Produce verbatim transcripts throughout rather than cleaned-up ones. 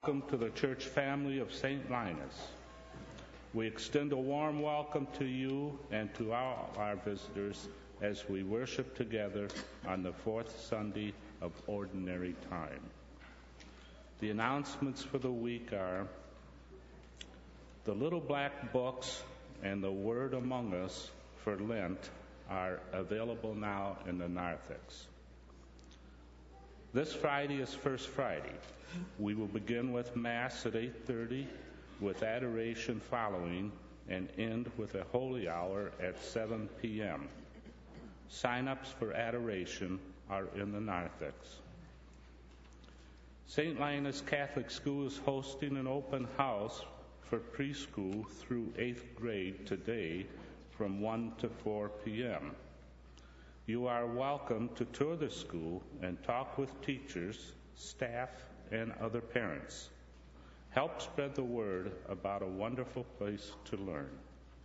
welcome to the church family of Saint Linus. We extend a warm welcome to you and to all our visitors as we worship together on the fourth Sunday of Ordinary Time. The announcements for the week are the Little Black Books and the Word Among Us for Lent are available now in the narthex. This Friday is First Friday. We will begin with Mass at eight thirty, with adoration following, and end with a holy hour at seven p.m. Sign-ups for adoration are in the narthex. Saint Linus Catholic School is hosting an open house for preschool through eighth grade today from one to four p.m. You are welcome to tour the school and talk with teachers, staff, and other parents. Help spread the word about a wonderful place to learn.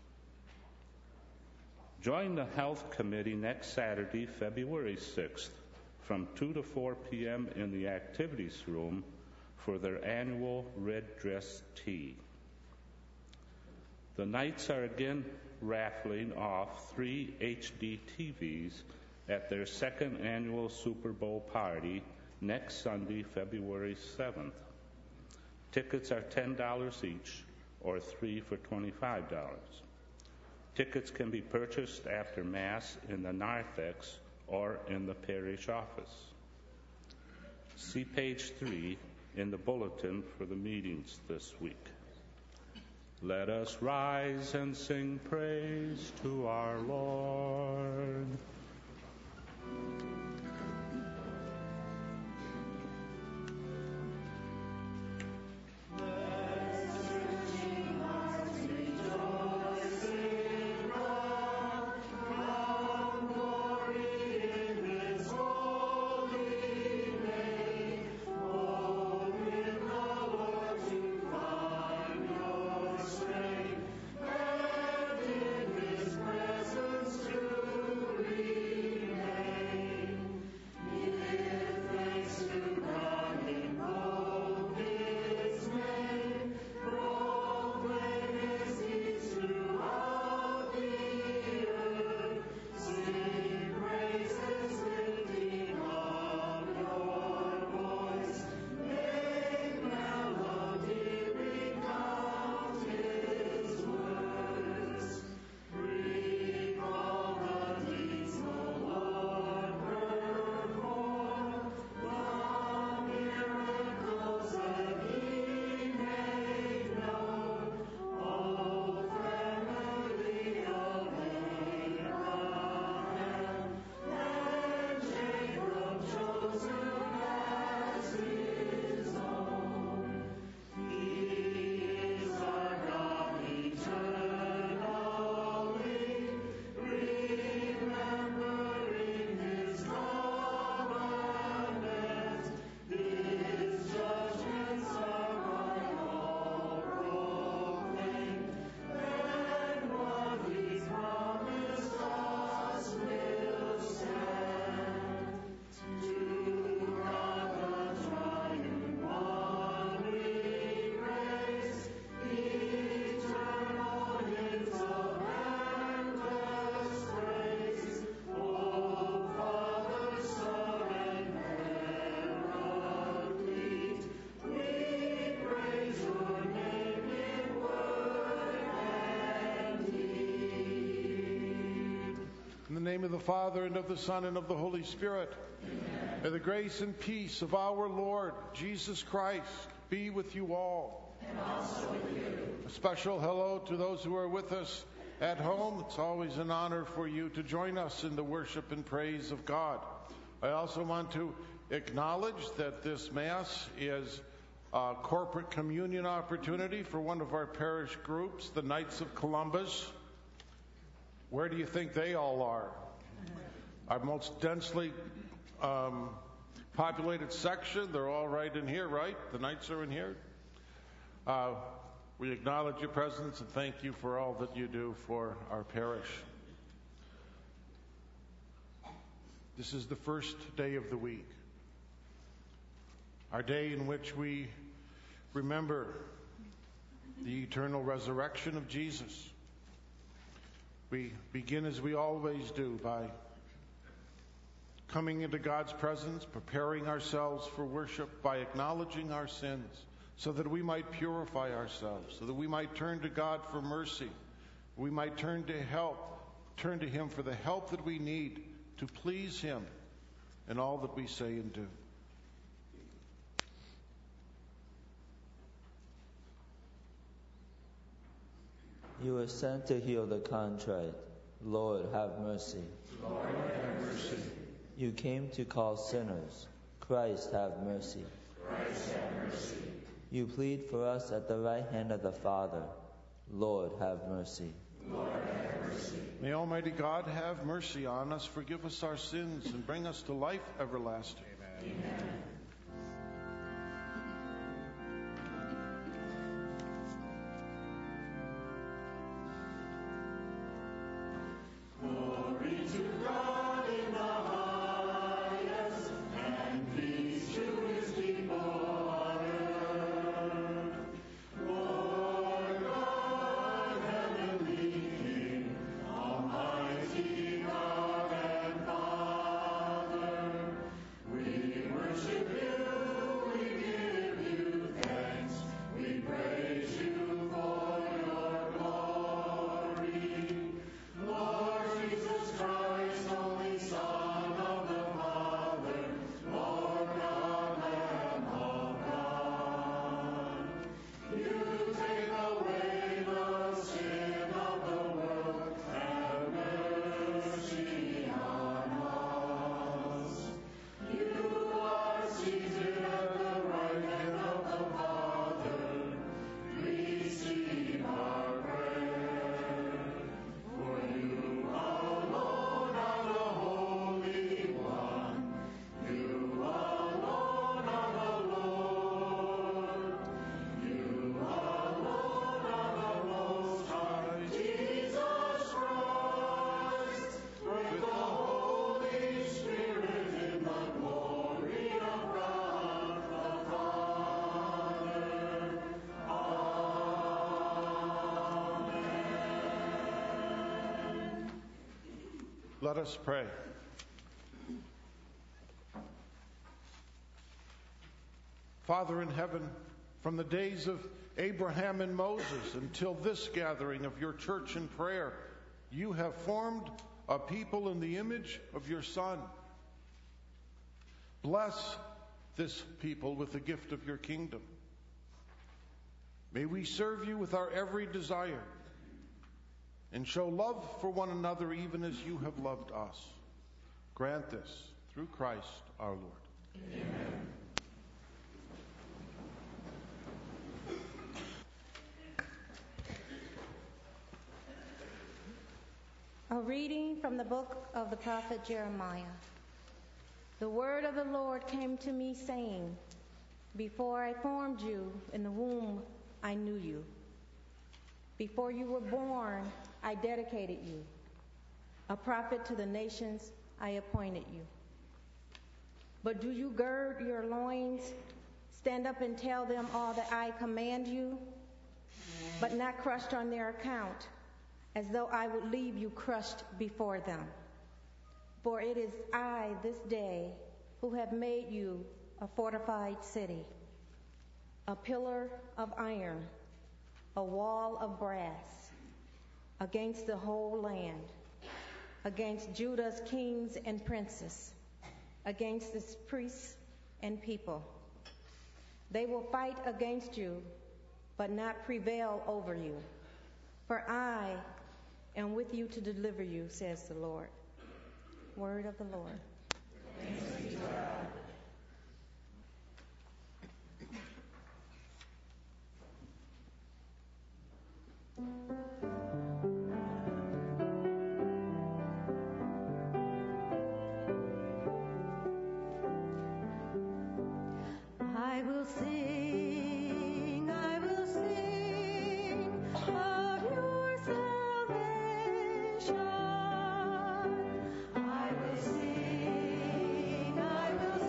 Join the Health Committee next Saturday, February sixth, from two to four p.m. in the Activities Room for their annual Red Dress Tea. The Knights are again raffling off three H D T Vs at their second annual Super Bowl party next Sunday, February seventh. Tickets are ten dollars each, or three for twenty-five dollars. Tickets can be purchased after Mass in the narthex or in the parish office. See page three in the bulletin for the meetings this week. Let us rise and sing praise to our Lord. Of the Father, and of the Son, and of the Holy Spirit. Amen. May the grace and peace of our Lord Jesus Christ be with you all. And also with you. A special hello to those who are with us at home. It's always an honor for you to join us in the worship and praise of God. I also want to acknowledge that this Mass is a corporate communion opportunity for one of our parish groups, the Knights of Columbus. Where do you think they all are? Our most densely um, populated section. They're all right in here, right? The Knights are in here. Uh, we acknowledge your presence and thank you for all that you do for our parish. This is the first day of the week. Our day in which we remember the eternal resurrection of Jesus. We begin as we always do by coming into God's presence, preparing ourselves for worship by acknowledging our sins so that we might purify ourselves, so that we might turn to God for mercy, we might turn to help, turn to Him for the help that we need to please Him in all that we say and do. You were sent to heal the contrite. Lord, have mercy. Lord, have mercy. You came to call sinners. Christ, have mercy. Christ, have mercy. You plead for us at the right hand of the Father. Lord, have mercy. Lord, have mercy. May Almighty God have mercy on us, forgive us our sins, and bring us to life everlasting. Amen. Amen. Let us pray. Father in heaven, from the days of Abraham and Moses until this gathering of your church in prayer, you have formed a people in the image of your Son. Bless this people with the gift of your kingdom. May we serve you with our every desire and show love for one another even as you have loved us. Grant this through Christ our Lord. Amen. A reading from the book of the prophet Jeremiah. The word of the Lord came to me, saying, Before I formed you in the womb, I knew you. Before you were born, I dedicated you. A prophet to the nations, I appointed you. But do you gird your loins, stand up and tell them all that I command you, but not crushed on their account, as though I would leave you crushed before them? For it is I this day who have made you a fortified city, a pillar of iron, a wall of brass, against the whole land, against Judah's kings and princes, against its priests and people. They will fight against you, but not prevail over you. For I am with you to deliver you, says the Lord. Word of the Lord. Thanks be to God. I will sing, I will sing of your salvation. I will sing, I will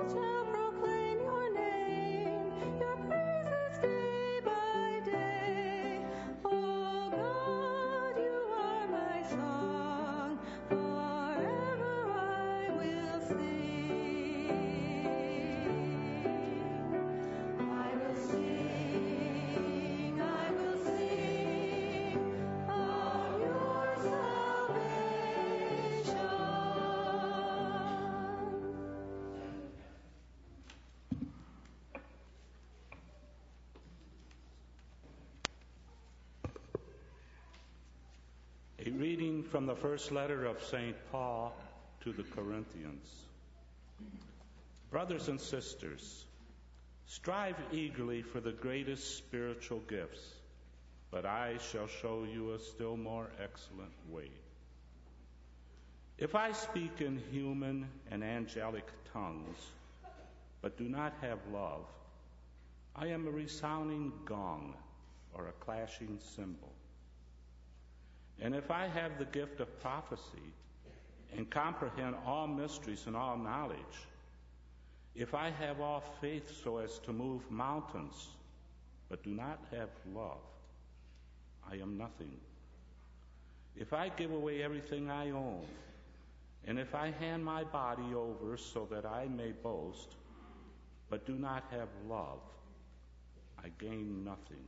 shall proclaim your name, your praises day by day. Oh God, you are my song, forever I will sing. I will sing, I will sing of your salvation. A reading from the first letter of Saint Paul to the Corinthians. Brothers and sisters, strive eagerly for the greatest spiritual gifts, but I shall show you a still more excellent way. If I speak in human and angelic tongues, but do not have love, I am a resounding gong or a clashing cymbal. And if I have the gift of prophecy and comprehend all mysteries and all knowledge, if I have all faith so as to move mountains, but do not have love, I am nothing. If I give away everything I own, and if I hand my body over so that I may boast, but do not have love, I gain nothing.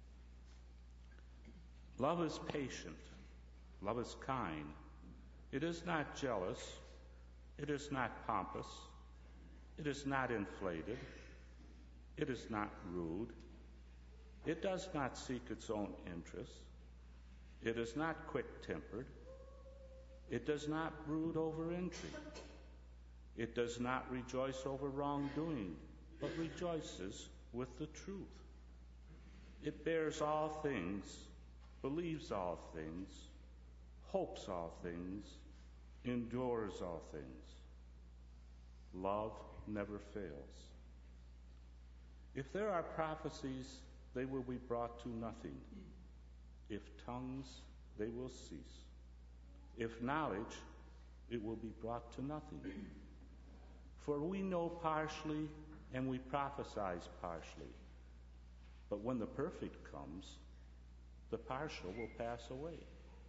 Love is patient. Love is kind. It is not jealous. It is not pompous. It is not inflated. It is not rude. It does not seek its own interests. It is not quick-tempered. It does not brood over intrigue. It does not rejoice over wrongdoing, but rejoices with the truth. It bears all things, believes all things, hopes all things, endures all things. Love never fails. If there are prophecies, they will be brought to nothing. If tongues, they will cease. If knowledge, it will be brought to nothing. For we know partially and we prophesy partially. But when the perfect comes, the partial will pass away.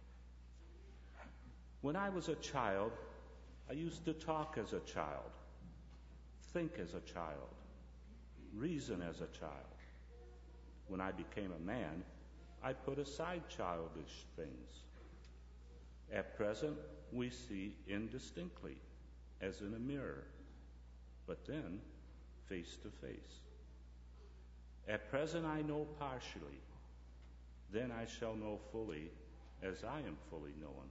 When I was a child, I used to talk as a child, think as a child, reason as a child. When I became a man, I put aside childish things. At present, we see indistinctly, as in a mirror, but then face to face. At present, I know partially. Then I shall know fully, as I am fully known.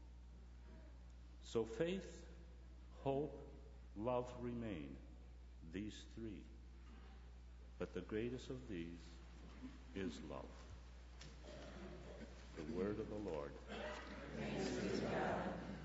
So faith, hope, love remain, these three. But the greatest of these is love. The word of the Lord. Thanks be to God.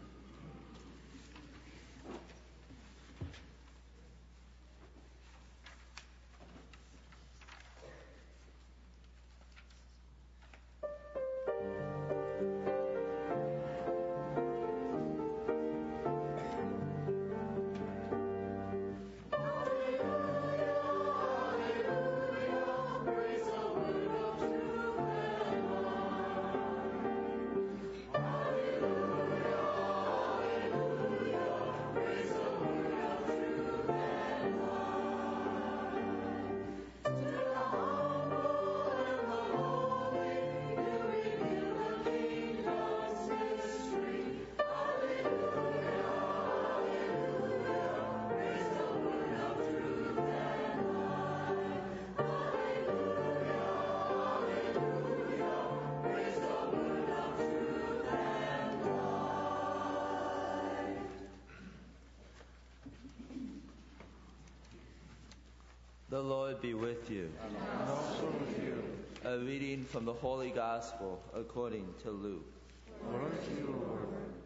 The Lord be with you. And also with you. A reading from the Holy Gospel according to Luke. Glory to you, Lord.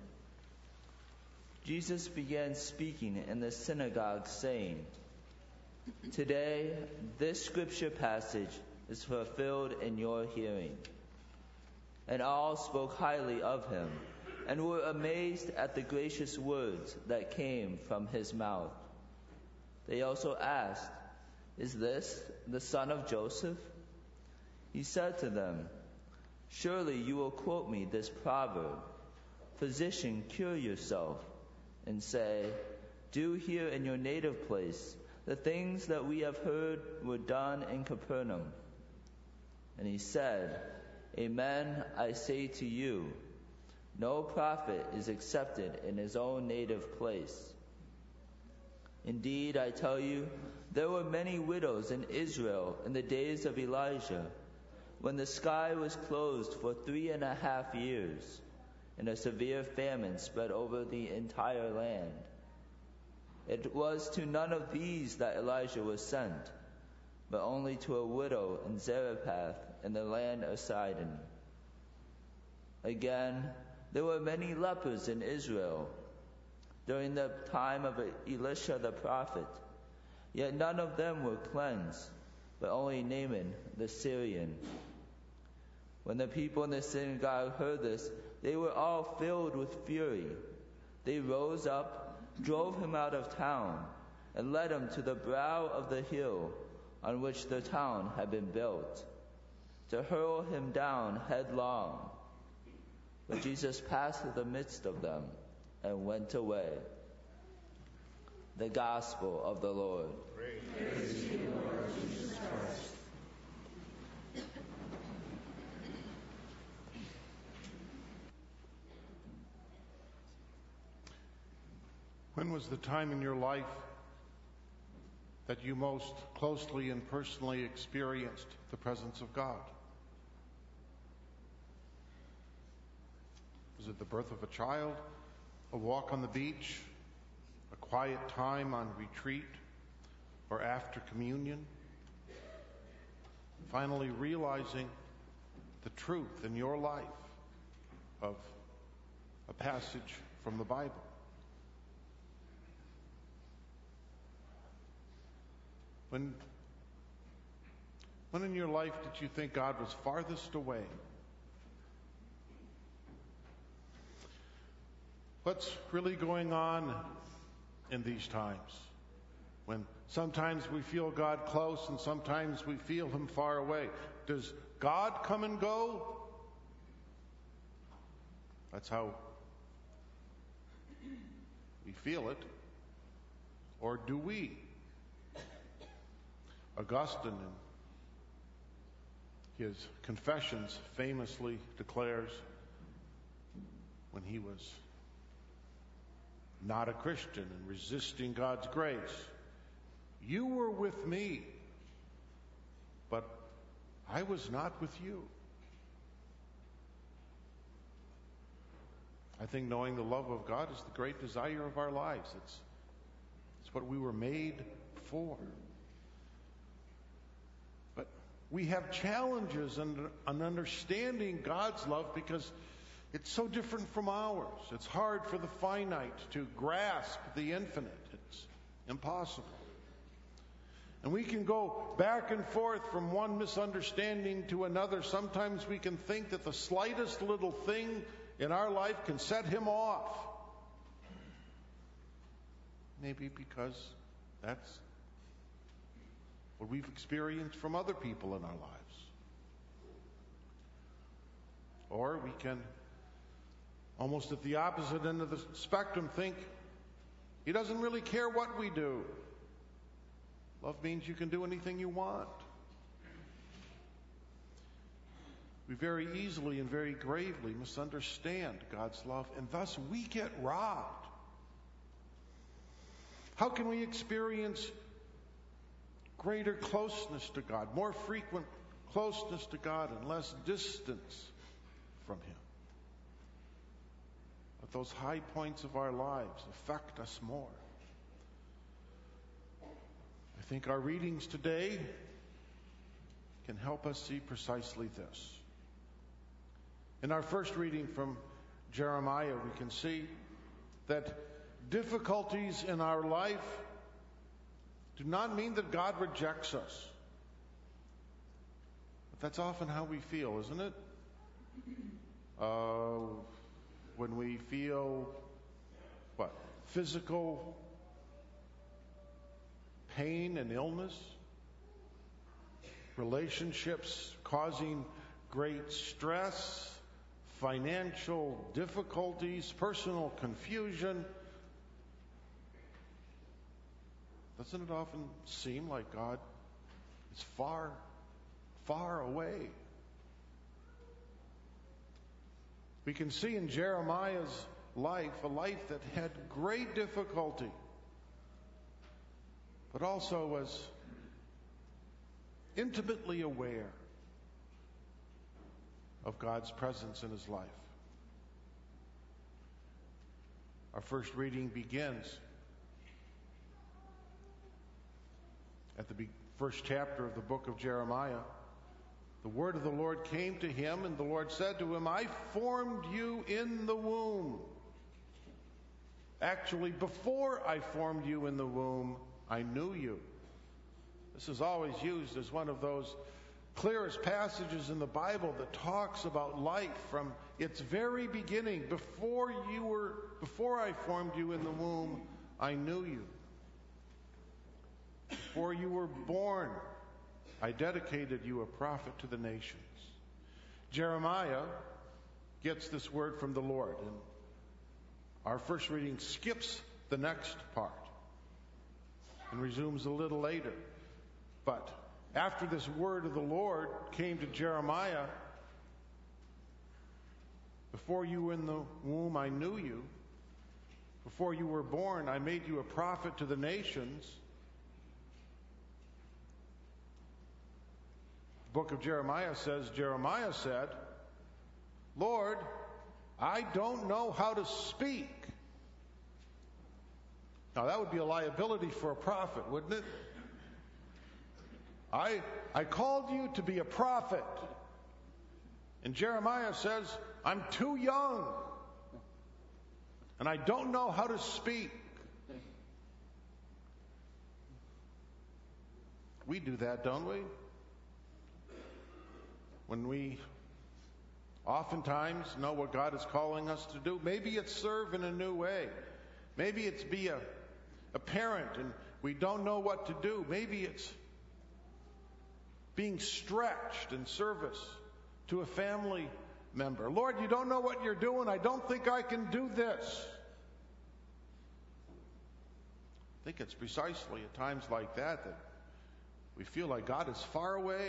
Jesus began speaking in the synagogue, saying, "Today this scripture passage is fulfilled in your hearing." And all spoke highly of him, and were amazed at the gracious words that came from his mouth. They also asked, "Is this the son of Joseph?" He said to them, "Surely you will quote me this proverb, 'Physician, cure yourself,' and say, 'Do here in your native place the things that we have heard were done in Capernaum.' And he said, 'Amen, I say to you, no prophet is accepted in his own native place. Indeed, I tell you, there were many widows in Israel in the days of Elijah, when the sky was closed for three and a half years, and a severe famine spread over the entire land. It was to none of these that Elijah was sent, but only to a widow in Zarephath in the land of Sidon. Again, there were many lepers in Israel during the time of Elisha the prophet, yet none of them were cleansed, but only Naaman the Syrian. When the people in the synagogue heard this, they were all filled with fury. They rose up, drove him out of town, and led him to the brow of the hill on which the town had been built, to hurl him down headlong. But Jesus passed through the midst of them and went away. The Gospel of the Lord. Praise to you, Lord Jesus Christ. When was the time in your life that you most closely and personally experienced the presence of God? Was it the birth of a child, a walk on the beach, a quiet time on retreat, or after communion? Finally realizing the truth in your life of a passage from the Bible. When, when in your life did you think God was farthest away? What's really going on in these times? When sometimes we feel God close and sometimes we feel Him far away. Does God come and go? That's how we feel it. Or do we? Augustine, in his Confessions, famously declares, when he was not a Christian and resisting God's grace, "You were with me, but I was not with you." I think knowing the love of God is the great desire of our lives. It's, it's what we were made for. But we have challenges in, in understanding God's love because it's so different from ours. It's hard for the finite to grasp the infinite. It's impossible. And we can go back and forth from one misunderstanding to another. Sometimes we can think that the slightest little thing in our life can set Him off. Maybe because that's what we've experienced from other people in our lives. Or we can, almost at the opposite end of the spectrum, think He doesn't really care what we do. Love means you can do anything you want. We very easily and very gravely misunderstand God's love, and thus we get robbed. How can we experience greater closeness to God, more frequent closeness to God, and less distance from Him? Let those high points of our lives affect us more. I think our readings today can help us see precisely this. In our first reading from Jeremiah, we can see that difficulties in our life do not mean that God rejects us. But that's often how we feel, isn't it? Uh, when we feel, what, physical pain and illness, relationships causing great stress, financial difficulties, personal confusion. Doesn't it often seem like God is far, far away? We can see in Jeremiah's life a life that had great difficulty, but also was intimately aware of God's presence in his life. Our first reading begins at the be- first chapter of the book of Jeremiah. The word of the Lord came to him, and the Lord said to him, I formed you in the womb. Actually, before I formed you in the womb, I knew you. This is always used as one of those clearest passages in the Bible that talks about life from its very beginning. Before you were, before I formed you in the womb, I knew you. Before you were born, I dedicated you a prophet to the nations. Jeremiah gets this word from the Lord, and our first reading skips the next part and resumes a little later. But after this word of the Lord came to Jeremiah, before you were in the womb, I knew you. Before you were born, I made you a prophet to the nations. The book of Jeremiah says, Jeremiah said, Lord, I don't know how to speak. Now that would be a liability for a prophet, wouldn't it? I, I called you to be a prophet. And Jeremiah says, I'm too young. And I don't know how to speak. We do that, don't we? When we oftentimes know what God is calling us to do. Maybe it's serve in a new way. Maybe it's be a, a parent and we don't know what to do. Maybe it's being stretched in service to a family member. Lord, you don't know what you're doing. I don't think I can do this. I think it's precisely at times like that that we feel like God is far away.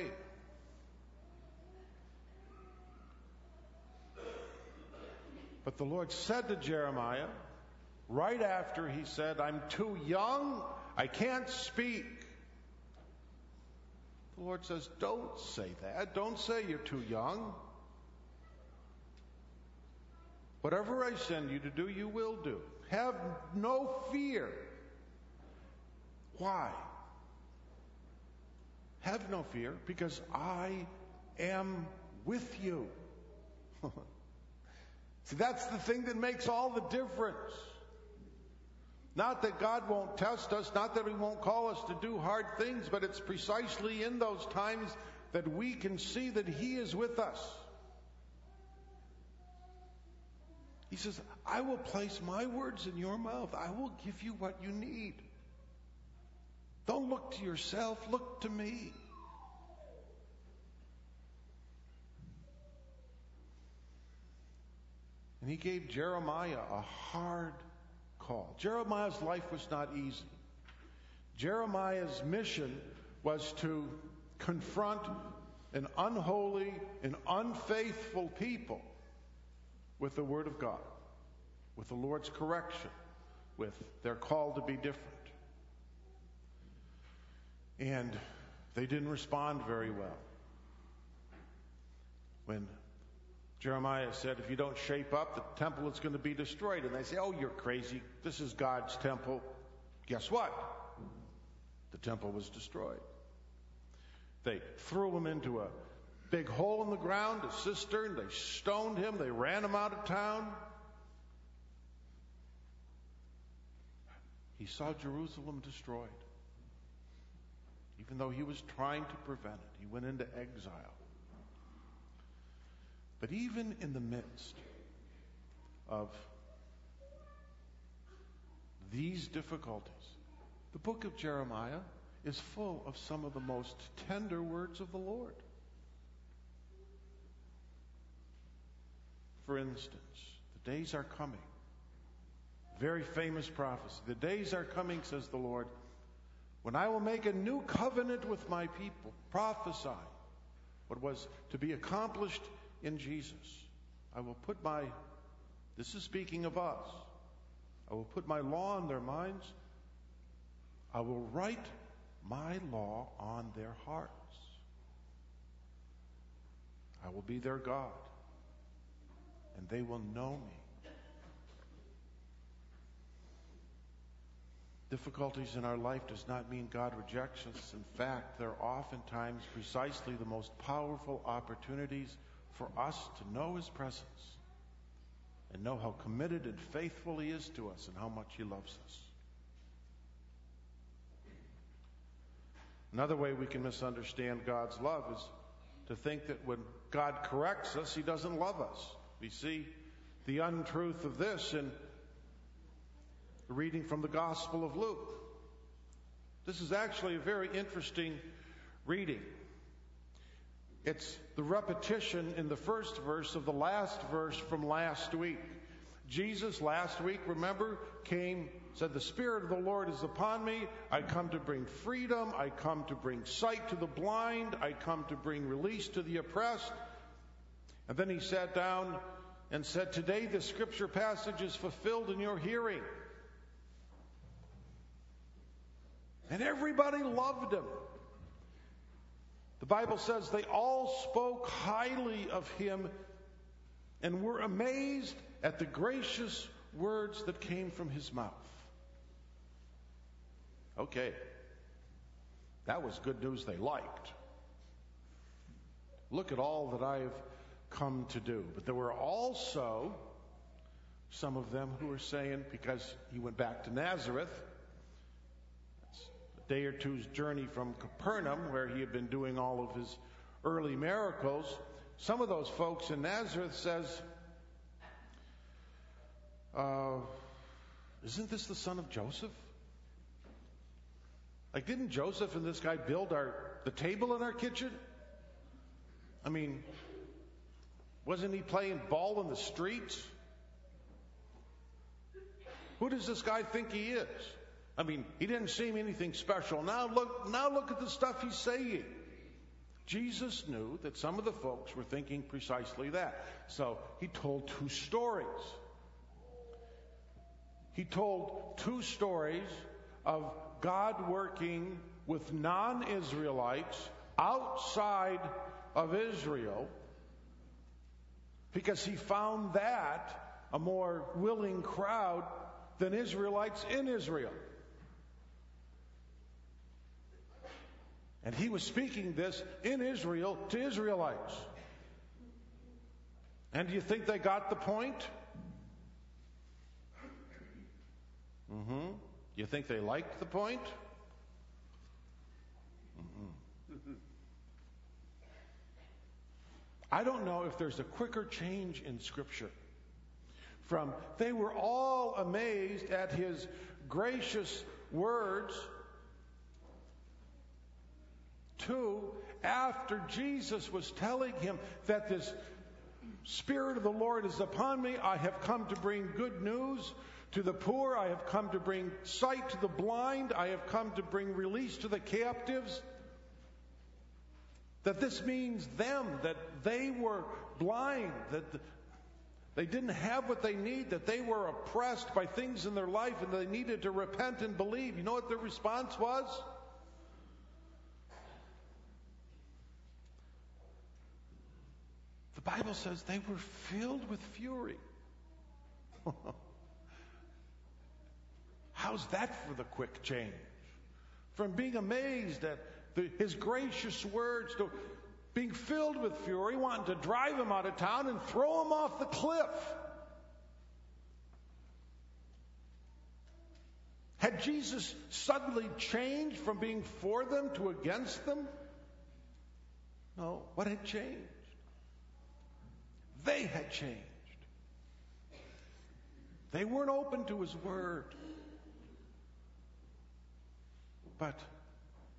But the Lord said to Jeremiah, right after he said, I'm too young, I can't speak. The Lord says, don't say that. Don't say you're too young. Whatever I send you to do, you will do. Have no fear. Why? Have no fear, because I am with you. See, that's the thing that makes all the difference. Not that God won't test us, not that He won't call us to do hard things, but it's precisely in those times that we can see that He is with us. He says, I will place my words in your mouth. I will give you what you need. Don't look to yourself, look to me. And He gave Jeremiah a hard call. Jeremiah's life was not easy. Jeremiah's mission was to confront an unholy and unfaithful people with the Word of God, with the Lord's correction, with their call to be different. And they didn't respond very well. When Jeremiah said, if you don't shape up, the temple is going to be destroyed. And they say, oh, you're crazy. This is God's temple. Guess what? The temple was destroyed. They threw him into a big hole in the ground, a cistern. They stoned him. They ran him out of town. He saw Jerusalem destroyed. Even though he was trying to prevent it, he went into exile. But even in the midst of these difficulties, the book of Jeremiah is full of some of the most tender words of the Lord. For instance, the days are coming. Very famous prophecy. The days are coming, says the Lord, when I will make a new covenant with my people. Prophesy what was to be accomplished in Jesus. I will put my, this is speaking of us, I will put my law in their minds. I will write my law on their hearts. I will be their God, and they will know me. Difficulties in our life does not mean God rejects us. In fact, they're oftentimes precisely the most powerful opportunities for us to know His presence and know how committed and faithful He is to us and how much He loves us. Another way we can misunderstand God's love is to think that when God corrects us, He doesn't love us. We see the untruth of this in the reading from the Gospel of Luke. This is actually a very interesting reading. It's the repetition in the first verse of the last verse from last week. Jesus last week, remember, came, said, "The Spirit of the Lord is upon me. I come to bring freedom. I come to bring sight to the blind. I come to bring release to the oppressed." And then He sat down and said, "Today the scripture passage is fulfilled in your hearing." And everybody loved Him. The Bible says they all spoke highly of Him and were amazed at the gracious words that came from His mouth. Okay, that was good news they liked. Look at all that I have come to do. But there were also some of them who were saying, because He went back to Nazareth, it's a day or two's journey from Capernaum, where He had been doing all of His early miracles, some of those folks in Nazareth says, uh, isn't this the son of Joseph? Like, didn't Joseph and this guy build our the table in our kitchen? I mean, wasn't he playing ball in the streets? Who does this guy think he is? I mean, he didn't seem anything special. Now look, now look at the stuff he's saying. Jesus knew that some of the folks were thinking precisely that. So He told two stories. He told two stories of God working with non-Israelites outside of Israel, because He found that a more willing crowd than Israelites in Israel. And He was speaking this in Israel to Israelites. And do you think they got the point? Mm-hmm. You think they liked the point? Mm-hmm. I don't know if there's a quicker change in Scripture from they were all amazed at His gracious words to after Jesus was telling him that this Spirit of the Lord is upon me, I have come to bring good news to the poor, I have come to bring sight to the blind, I have come to bring release to the captives. That this means them, that they were blind, that they didn't have what they need, that they were oppressed by things in their life and they needed to repent and believe. You know what their response was? The Bible says they were filled with fury. How's that for the quick change? From being amazed at the, His gracious words to being filled with fury, wanting to drive him out of town and throw him off the cliff. Had Jesus suddenly changed from being for them to against them? No. What had changed? They had changed. They weren't open to His word. But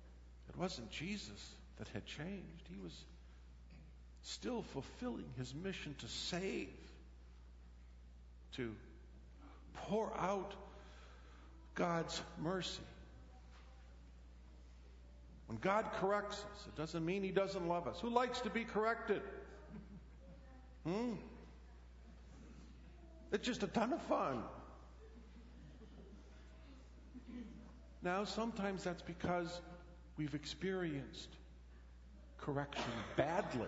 wasn't Jesus that had changed. He was still fulfilling his mission to save, to pour out God's mercy. When God corrects us, it doesn't mean he doesn't love us. Who likes to be corrected? Hmm? It's just a ton of fun. Now, sometimes that's because we've experienced correction badly.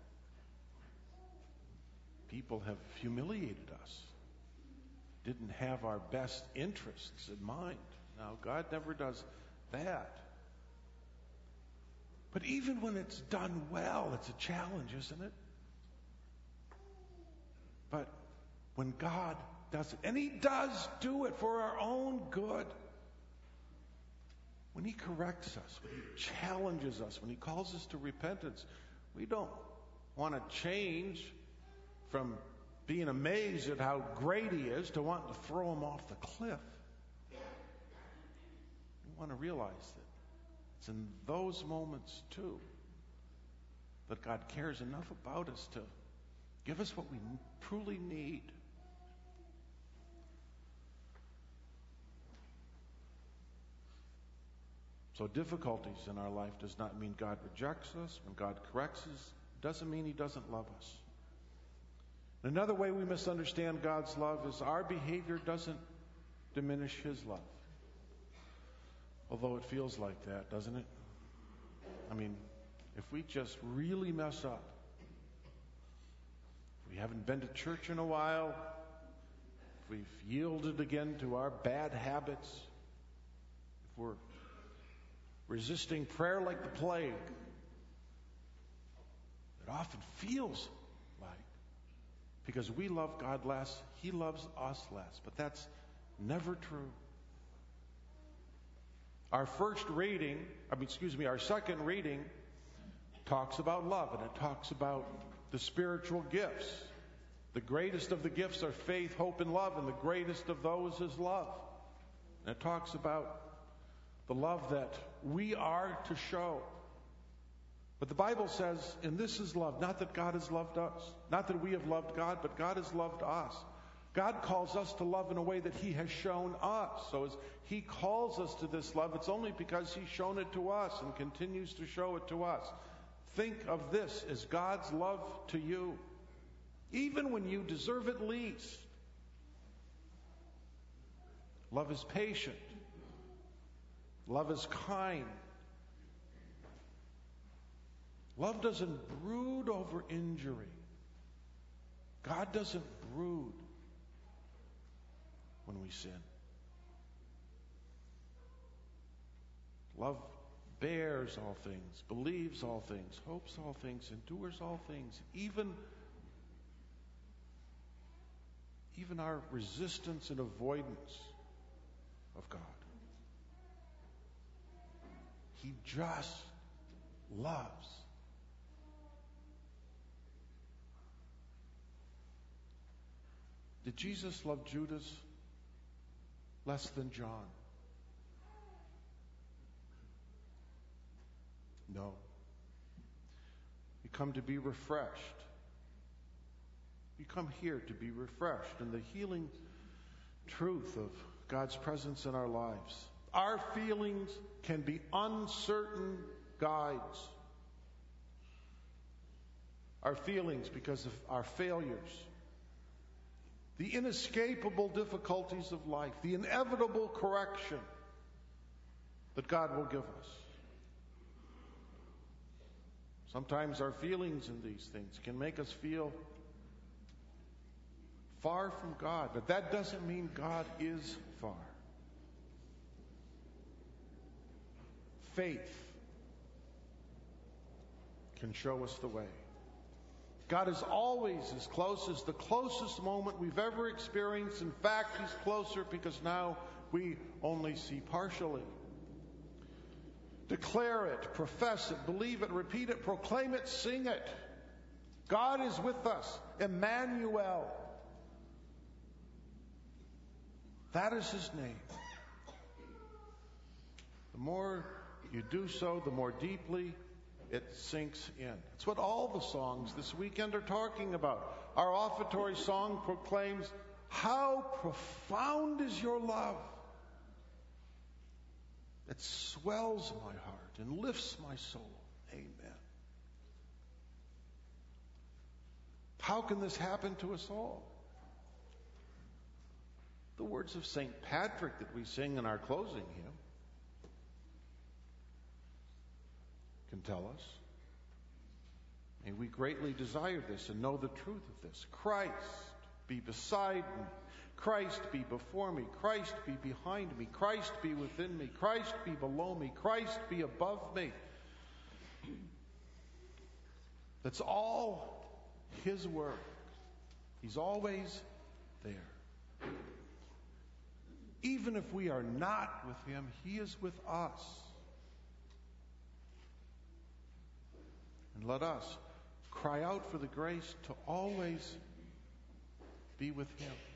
People have humiliated us, didn't have our best interests in mind. Now, God never does that. But even when it's done well, it's a challenge, isn't it? But when God does it, and he does do it for our own good, when he corrects us, when he challenges us, when he calls us to repentance, we don't want to change from being amazed at how great he is to wanting to throw him off the cliff. We want to realize that it's in those moments, too, that God cares enough about us to give us what we truly need. So difficulties in our life does not mean God rejects us. When God corrects us, doesn't mean he doesn't love us. Another way we misunderstand God's love is our behavior doesn't diminish his love. Although it feels like that, doesn't it? I mean, if we just really mess up, if we haven't been to church in a while, if we've yielded again to our bad habits, if we're resisting prayer like the plague, it often feels like, because we love God less, he loves us less. But that's never true. Our first reading, I mean, excuse me, our second reading talks about love, and it talks about the spiritual gifts. The greatest of the gifts are faith, hope, and love, and the greatest of those is love. And it talks about the love that we are to show. But the Bible says, and this is love, not that God has loved us, not that we have loved God, but God has loved us. God calls us to love in a way that he has shown us. So as he calls us to this love, it's only because he's shown it to us and continues to show it to us. Think of this as God's love to you, even when you deserve it least. Love is patient. Love is kind. Love doesn't brood over injury. God doesn't brood when we sin. Love bears all things, believes all things, hopes all things, endures all things, even, even our resistance and avoidance of God. He just loves. Did Jesus love Judas less than John? No. We come to be refreshed. We come here to be refreshed in the healing truth of God's presence in our lives. Our feelings can be uncertain guides. Our feelings because of our failures, the inescapable difficulties of life, the inevitable correction that God will give us. Sometimes our feelings in these things can make us feel far from God, but that doesn't mean God is far. Faith can show us the way. God is always as close as the closest moment we've ever experienced. In fact, he's closer because now we only see partially. Declare it, profess it, believe it, repeat it, proclaim it, sing it. God is with us. Emmanuel. That is his name. The more you do so, the more deeply it sinks in. It's what all the songs this weekend are talking about. Our offertory song proclaims, how profound is your love. It swells my heart and lifts my soul. Amen. How can this happen to us all? The words of Saint Patrick that we sing in our closing hymn can tell us. May we greatly desire this and know the truth of this. Christ be beside me. Christ be before me. Christ be behind me. Christ be within me. Christ be below me. Christ be above me. That's all His work. He's always there. Even if we are not with Him, He is with us. And let us cry out for the grace to always be with Him.